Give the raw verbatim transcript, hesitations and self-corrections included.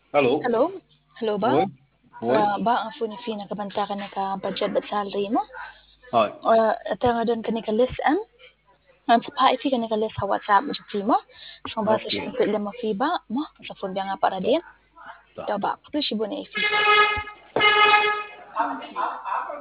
Alô? Hello? Hello ba? Oi? Oi? Ah, ba ang phone ni Fina kabanta ka na ka budget at salary mo? Hi. Or ata nga doon ka ni ka list am? Ang sa pa ifi ka ni ka list sa WhatsApp mo sa mo? So ba sa Ok. siya kung pwede mo fee ba? Mo? Sa phone biya nga para Tá. din? Tá. Daw ba? Kapag siya na ifi.